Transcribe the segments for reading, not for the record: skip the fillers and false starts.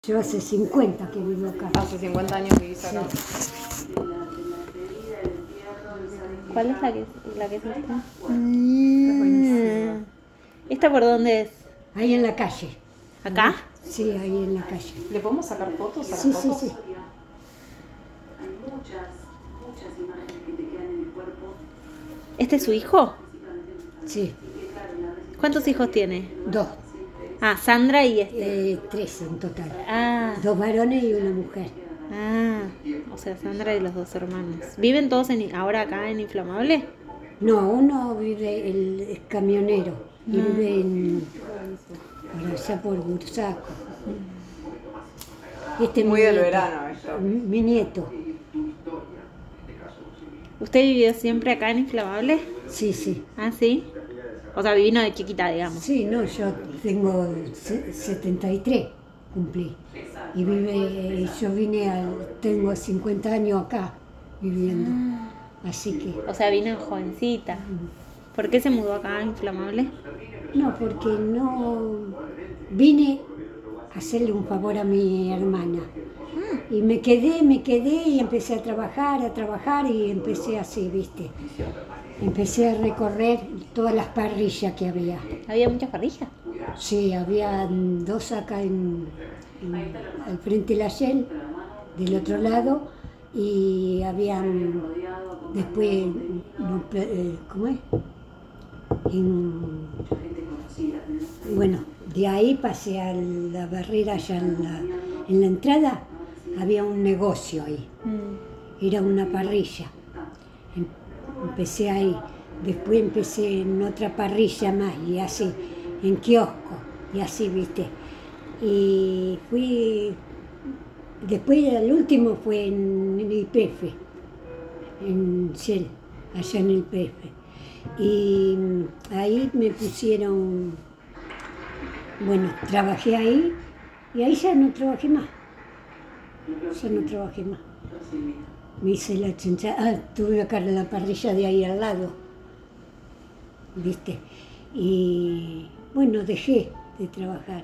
Yo hace 50 que vivo acá. Hace 50 años vivís acá. Sí. ¿Cuál es la que es esta? Buenísimo. ¿Esta por dónde es? Ahí en la calle. ¿Acá? Sí, ahí en la calle. ¿Le podemos sacar fotos a las Sí, sí, fotos? sí. ¿Este es su hijo? Sí, ¿Cuántos hijos tiene? 2. Ah, Sandra y este. 3 en total. Ah, 2 varones y una mujer. o sea, Sandra y los 2 hermanos. ¿Viven todos ahora acá en Inflamable? No, uno vive, es camionero y vive por allá por Bursaco. Este es Muy mi del nieto. verano esto. Mi nieto. ¿Usted vivió siempre acá en Inflamable? Sí, sí. Ah, sí. O sea, vivino de chiquita, digamos. Sí, no, yo tengo 73, cumplí. Y tengo 50 años acá viviendo. Así que, O sea, vino jovencita. ¿Por qué se mudó acá a Inflamable? no, porque no vine a hacerle un favor a mi hermana. Y me quedé y empecé a trabajar y empecé así, ¿viste? Empecé a recorrer todas las parrillas que había. ¿Había muchas parrillas? Sí, había 2 acá al frente de la Shell, del otro lado, y habían después, ¿cómo es? Bueno, de ahí pasé a la barrera, ya en la entrada había un negocio ahí, era una parrilla. Empecé ahí, después empecé en otra parrilla más y así, en kiosco y así, ¿viste? Y después el último fue en el YPF, en Shell, allá en el YPF. Y ahí me pusieron, bueno, trabajé ahí y ahí ya no trabajé más. Me hice la chanchada, tuve acá en la parrilla de ahí al lado, ¿viste? Y bueno, dejé de trabajar.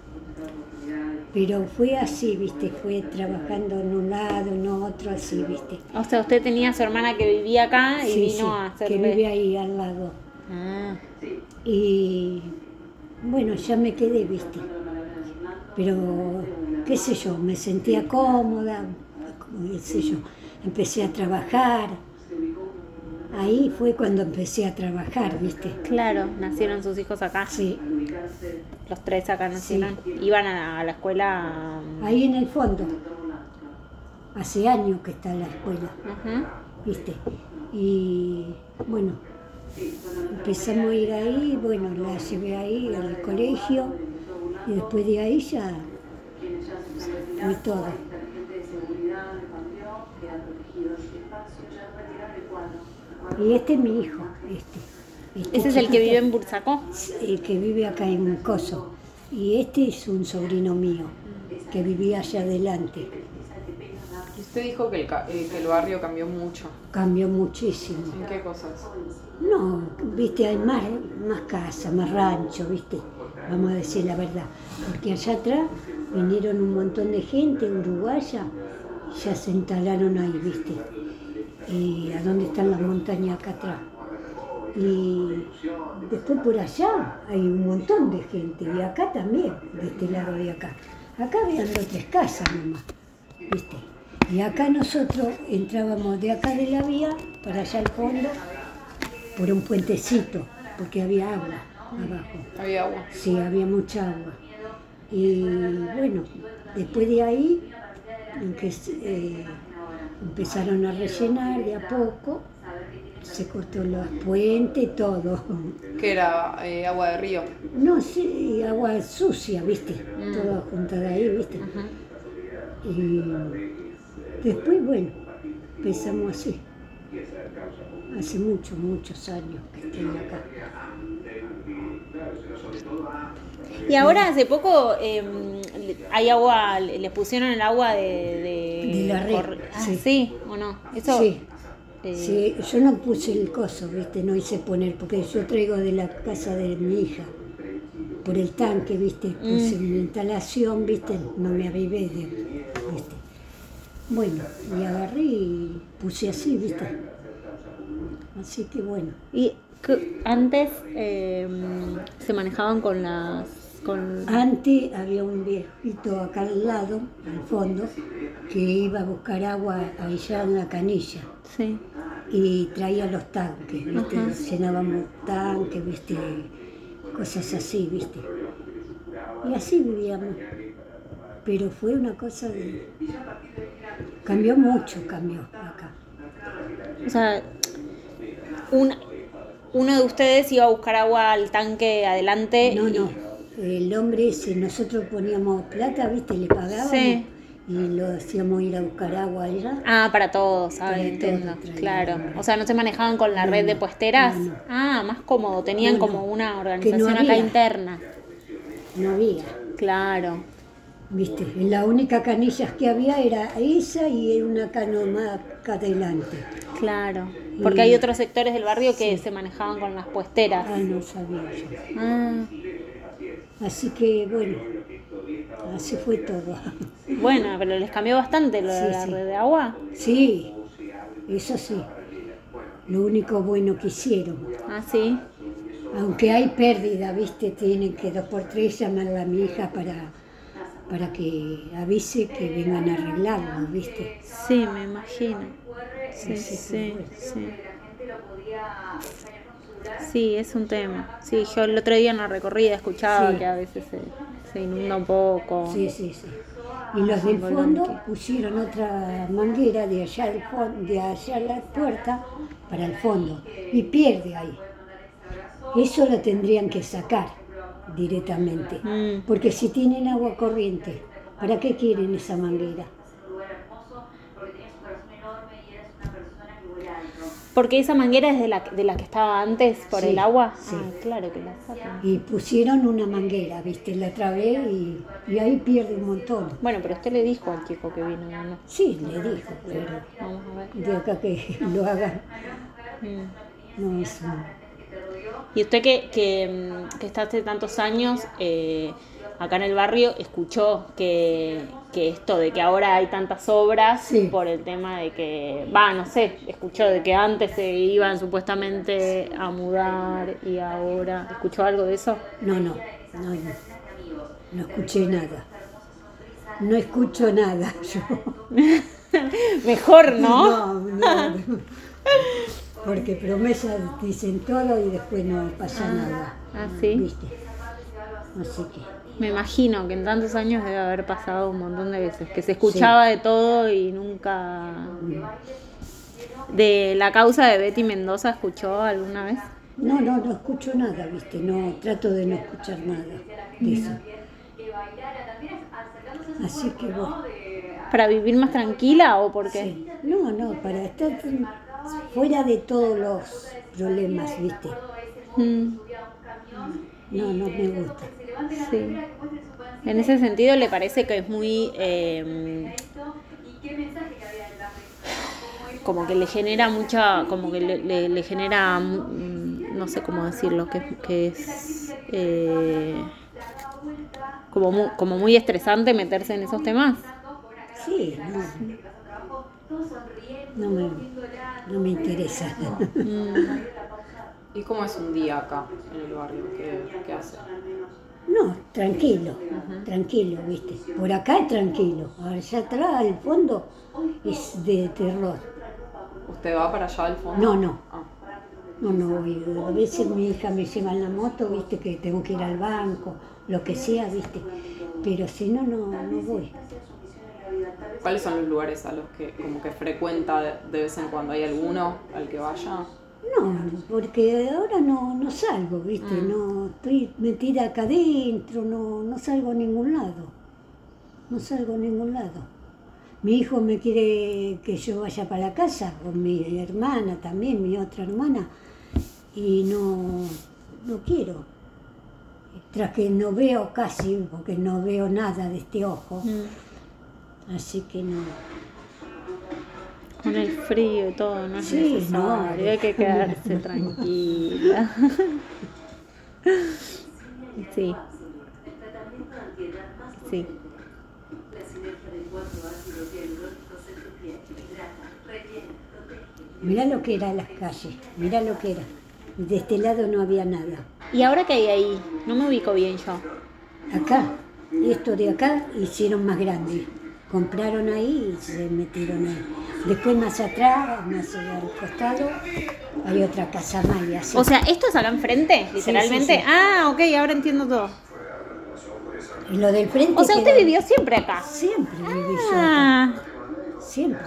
Pero fue así, ¿viste? Fue trabajando en un lado, en otro, así, ¿viste? O sea, usted tenía a su hermana que vivía acá y Sí, vino sí, a hacerle... que vive ahí al lado. Ah, Y bueno, ya me quedé, ¿viste? Pero, qué sé yo, me sentía cómoda, qué sé yo. Empecé a trabajar. Ahí fue cuando empecé a trabajar, ¿viste? claro, nacieron sus hijos acá. Sí, Los 3 acá nacieron. Iban a la escuela. ahí en el fondo. Hace años que está en la escuela, Ajá. ¿viste? Y bueno, empezamos a ir ahí, bueno, la llevé ahí al colegio y después de ahí ya fue todo. Y este es mi hijo, este ¿Ese es el que chiquito, vive en Bursaco? el que vive acá en Coso. Y este es un sobrino mío, que vivía allá adelante. Y usted dijo que el barrio cambió mucho. Cambió muchísimo. ¿En qué cosas? No, viste, hay más casas, más rancho, viste, vamos a decir la verdad. Porque allá atrás vinieron un montón de gente uruguaya y ya se instalaron ahí, viste. Y a dónde están las montañas acá atrás. Y después por allá hay un montón de gente, y acá también, de este lado de acá. Acá habían 3 casas nomás, viste. Y acá nosotros entrábamos de acá de la vía para allá al fondo, por un puentecito, porque había agua abajo. Había agua. Sí, había mucha agua. Y bueno, después de ahí empezaron a rellenar de a poco, se cortó los puentes, todo. Que era agua de río. No, sí, agua sucia, ¿viste? Todo juntada ahí, ¿viste? Ajá. Y después, bueno, empezamos así. Hace muchos años que estoy acá. Y ahora hace poco hay agua, les pusieron el agua de la red, sí. sí. Sí, ¿o no? Eso, Sí, sí, yo no puse el coso, ¿viste? No hice poner, porque yo traigo de la casa de mi hija. por el tanque, ¿viste? Puse una instalación, ¿viste? No me avivé, ¿viste? Bueno, y agarré y puse así, ¿viste? Así que bueno. Y antes se manejaban con las... Antes había un viejito acá al lado, al fondo, que iba a buscar agua allá en la canilla. Sí. Y traía los tanques, ¿viste? Ajá. Llenábamos tanques, ¿viste? Cosas así, ¿viste? Y así vivíamos. Pero fue una cosa de... Cambió mucho, acá. O sea, uno de ustedes iba a buscar agua al tanque adelante. No. El hombre ese, nosotros poníamos plata, ¿viste? Le pagábamos. Sí. Y lo hacíamos ir a buscar agua allá. Ah, para todos, Para entiendo. todos traían. Claro. O sea, ¿no se manejaban con la red de puesteras? No. Ah, más cómodo. Tenían No. como una Que organización no acá había. interna. No había. Claro. ¿Viste? La única canilla que había era esa y una canoa acá adelante. Claro. Porque hay otros sectores del barrio que se manejaban con las puesteras. Ah, no sabía yo. Ah. Así que bueno, así fue todo. Bueno, pero les cambió bastante lo de Sí, la sí. red de agua. Sí, eso sí. Lo único bueno que hicieron. Ah, sí. Aunque hay pérdida, ¿viste? Tienen que 2 por 3 llamar a mi hija para que avise que vengan a arreglarlo, ¿viste? Sí, me imagino. Sí, Así que sí, bueno. sí. Sí, es un tema. Sí, yo el otro día en la recorrida escuchaba Sí. que a veces se inunda un poco. Sí. Y los del Volante. fondo pusieron otra manguera de allá, de allá a la puerta para el fondo y pierde ahí. Eso lo tendrían que sacar directamente, porque si tienen agua corriente, ¿para qué quieren esa manguera? Porque esa manguera es de la que estaba antes por Sí, el agua. sí. Ah, claro que la sacan. Y pusieron una manguera, ¿viste? La trabé y ahí pierde un montón. Bueno, pero usted le dijo al chico que vino, ¿no? Sí, le dijo, pero Vamos a ver. de acá que lo hagan, Mm. no es un... Y usted que está hace tantos años acá en el barrio, escuchó que esto de que ahora hay tantas obras Sí. por el tema de que, no sé, escuchó de que antes se iban supuestamente a mudar y ahora, ¿escuchó algo de eso? No escuché nada. No escucho nada yo. Mejor, ¿no? No. Porque promesas dicen todo y después no pasa nada. Ah, ¿sí? ¿Viste? Así que... Me imagino que en tantos años debe haber pasado un montón de veces, que se escuchaba de todo y nunca... ¿De la causa de Betty Mendoza escuchó alguna vez? No escucho nada, ¿viste? No, trato de no escuchar nada de eso. Así que bueno. ¿Para vivir más tranquila o por qué? Sí. No, para estar fuera de todos los problemas, ¿viste? Mm, No me gusta. sí. En ese sentido, ¿le parece que es muy... como que le genera mucha... como que le genera... no sé cómo decirlo, que es... como muy estresante meterse en esos temas? Sí, no me interesa. ¿Y cómo es un día acá en el barrio? ¿Qué hace? No, tranquilo, ¿viste? Por acá es tranquilo, allá atrás, al fondo, es de terror. ¿Usted va para allá al fondo? No. Ah. No voy. A veces mi hija me lleva en la moto, ¿viste? Que tengo que ir al banco, lo que sea, ¿viste? Pero si no voy. ¿Cuáles son los lugares a los que como que frecuenta de vez en cuando? ¿Hay alguno al que vaya? No, porque ahora no salgo, ¿viste? No estoy metida acá adentro, no salgo a ningún lado. No salgo a ningún lado. Mi hijo me quiere que yo vaya para la casa, con mi hermana también, mi otra hermana, y no quiero. Tras que no veo casi, porque no veo nada de este ojo, así que no. Con el frío y todo, no es Sí, necesario, no. hay que quedarse tranquila. Sí, Sí. Mirá lo que eran las calles, mirá lo que era. De este lado no había nada. ¿Y ahora qué hay ahí? No me ubico bien yo. Acá, esto de acá hicieron más grande. Compraron ahí y se metieron ahí. Después más atrás, más al costado, hay otra casa más y así. O sea, ¿esto es acá enfrente, literalmente? Sí. Ah, ok, ahora entiendo todo. Y lo del frente. O sea, usted vivió siempre acá. Siempre viví yo acá. Ah, Siempre.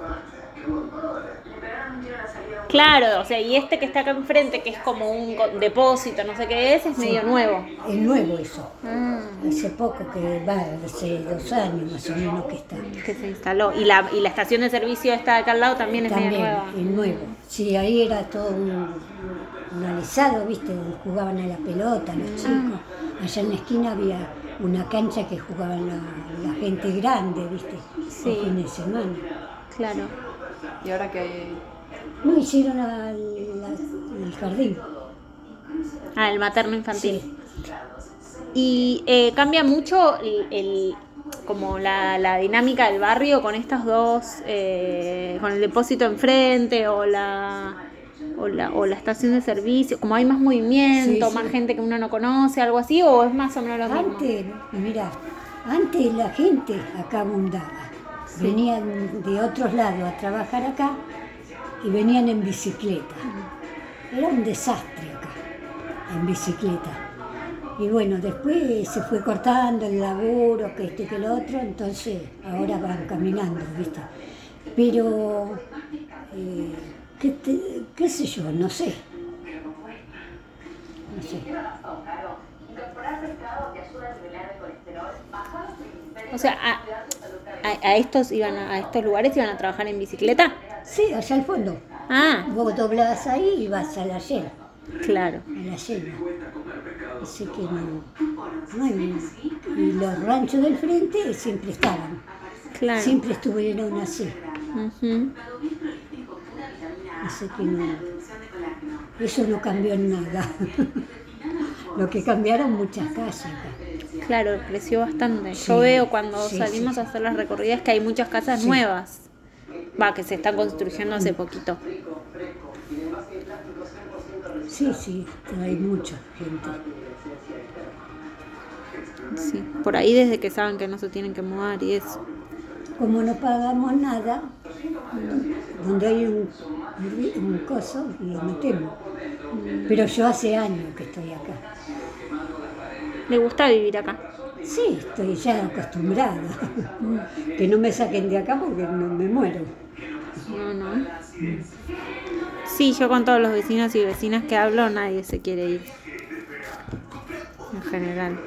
claro, o sea, y este que está acá enfrente, que es como un depósito, no sé qué es medio nuevo. Es nuevo eso. Ah, Hace poco que va, hace 2 años más o menos que está. que se instaló. Y la estación de servicio esta de acá al lado también es medio También, nueva. es nuevo. Sí, ahí era todo un alisado, ¿viste? Jugaban a la pelota los chicos. Allá en la esquina había una cancha que jugaban la gente grande, ¿viste? Sí. El fin de semana. Claro. ¿Y ahora qué hay? No hicieron el jardín. Ah, el materno infantil. Sí. Y cambia mucho como la dinámica del barrio con estas dos, con el depósito enfrente o la estación de servicio, como hay más movimiento, Sí, más sí. gente que uno no conoce, algo así, o es más o menos lo mismo. Antes la gente acá abundaba. Venían de otros lados a trabajar acá y venían en bicicleta. Era un desastre acá, en bicicleta. Y bueno, después se fue cortando el laburo, que esto y que lo otro, entonces ahora van caminando, ¿viste? Pero, qué sé yo, no sé. No sé. O sea, a estos lugares iban a trabajar en bicicleta. Sí, allá al fondo. Ah, Vos doblabas ahí y vas a la llena, claro. a la llena. Así que no hay. Y los ranchos del frente siempre estaban. Claro. Siempre estuvieron así. Ujú. Así que no. Eso no cambió en nada. Lo que cambiaron muchas casas acá. Claro, creció bastante. Sí, Yo veo cuando sí, salimos sí. a hacer las recorridas que hay muchas casas Sí. nuevas. Que se están construyendo hace poquito. Sí, hay mucha gente. Sí, por ahí desde que saben que no se tienen que mudar y eso. Como no pagamos nada, donde hay un coso, lo metemos. Pero yo hace años que estoy acá. ¿Le gusta vivir acá? Sí, estoy ya acostumbrada. Que no me saquen de acá porque no me muero. No. Sí, yo con todos los vecinos y vecinas que hablo, nadie se quiere ir. En general.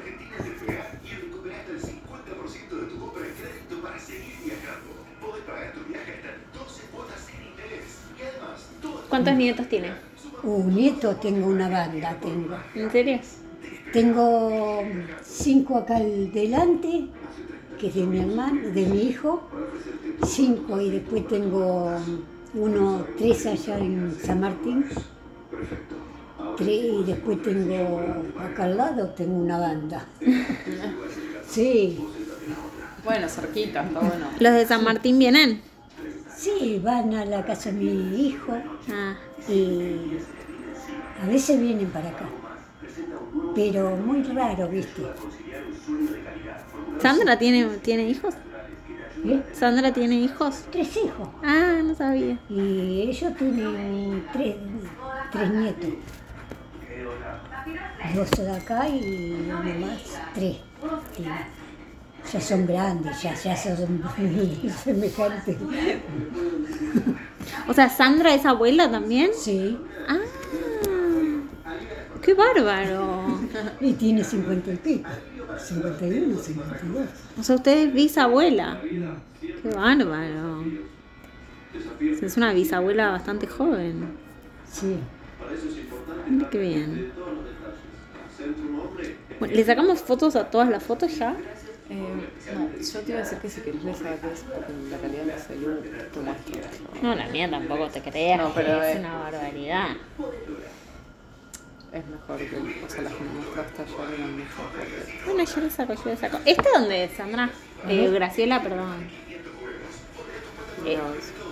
¿Cuántos nietos tiene? Nieto, tengo una banda, tengo. ¿En serio? Tengo 5 acá al delante, que es de mi hermano, de mi hijo. 5 y después tengo 3 allá en San Martín. 3 y después tengo acá al lado, tengo una banda. Sí, Bueno, cerquita, está bueno. ¿Los de San Martín vienen? sí, van a la casa de mi hijo Ah, y a veces vienen para acá. Pero muy raro, ¿viste? ¿Sandra tiene hijos? ¿Eh? ¿Sandra tiene hijos? 3 hijos. Ah, no sabía. Y ellos tienen 3 nietos. 2 de acá y uno más, 3. Ya son grandes, ya son semejantes. O sea, ¿Sandra es abuela también? Sí, Ah, qué bárbaro. y tiene 50 y pico. 51, 52. O sea, usted es bisabuela. Qué bárbaro. Es una bisabuela bastante joven. Sí. Mira qué bien. Bueno, ¿le sacamos fotos a todas las fotos ya? No, yo te iba a decir que si querés le saques, porque la calidad de salud te muestro. No, la mía tampoco te creas. No, pero es una barbaridad. es mejor que, o sea, las que me mostraste ayer eran mucho mejores. Bueno, yo le saco. ¿Esta dónde es, Sandra? Graciela, perdón. Pero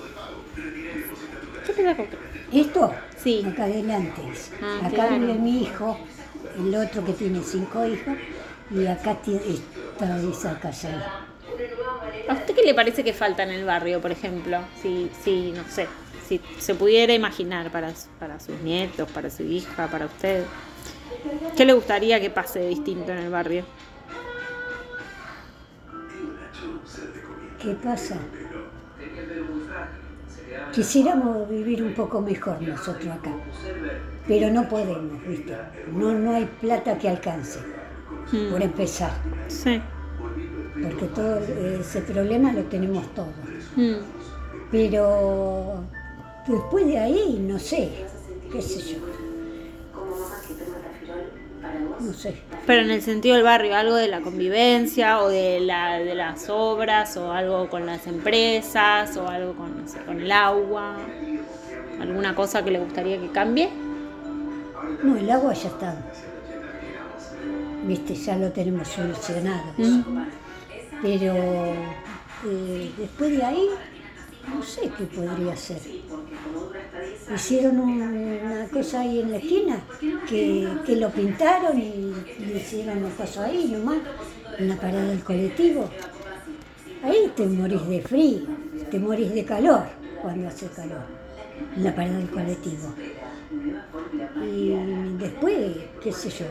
¿Qué te saco? ¿Esto? Sí. Acá adelante. Ah, Acá claro. vive mi hijo, el otro que tiene 5 hijos, y acá está esa casa ahí. ¿A usted qué le parece que falta en el barrio, por ejemplo? Si no sé, si se pudiera imaginar para sus nietos, para su hija, para usted, ¿qué le gustaría que pase de distinto en el barrio? ¿Qué pasa? Quisiéramos vivir un poco mejor nosotros acá, pero no podemos, ¿viste? No hay plata que alcance, por empezar, Sí. porque todo ese problema lo tenemos todos. Mm. Pero después de ahí, no sé, qué sé yo. No sé. Pero en el sentido del barrio, algo de la convivencia o de las obras o algo con las empresas o algo con, no sé, con el agua, alguna cosa que le gustaría que cambie. No, el agua ya está. Viste, ya lo tenemos solucionado. Pero después de ahí, no sé qué podría ser. Hicieron una cosa ahí en la esquina que lo pintaron y le hicieron un paso ahí nomás, en la parada del colectivo. Ahí te morís de frío, te morís de calor cuando hace calor, en la parada del colectivo. Y después, qué sé yo,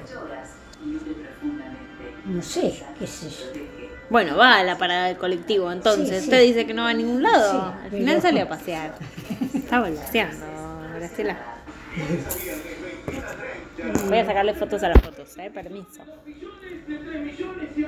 no sé, qué sé yo. Bueno, va a la parada del colectivo, entonces. Sí, sí. Usted dice que no va a ningún lado. Sí, Al pero- final salió a pasear. Está volteando, Graciela. Voy a sacarle fotos a las fotos, permiso.